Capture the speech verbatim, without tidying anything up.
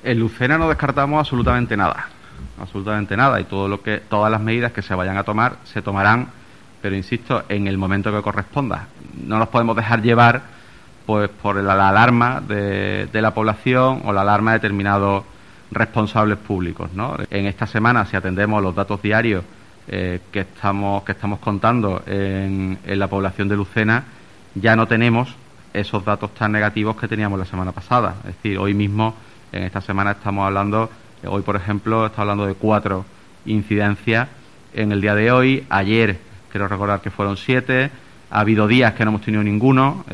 En Lucena no descartamos absolutamente nada, absolutamente nada, y todo lo que, todas las medidas que se vayan a tomar se tomarán, pero insisto, en el momento que corresponda. No nos podemos dejar llevar pues por la, la alarma de, de la población o la alarma de determinados responsables públicos, ¿no? En esta semana, si atendemos los datos diarios eh, que estamos que estamos contando en, en la población de Lucena, ya no tenemos esos datos tan negativos que teníamos la semana pasada. Es decir, hoy mismo, en esta semana estamos hablando, hoy por ejemplo, está hablando de cuatro incidencias en el día de hoy. Ayer, quiero recordar que fueron siete. Ha habido días que no hemos tenido ninguno.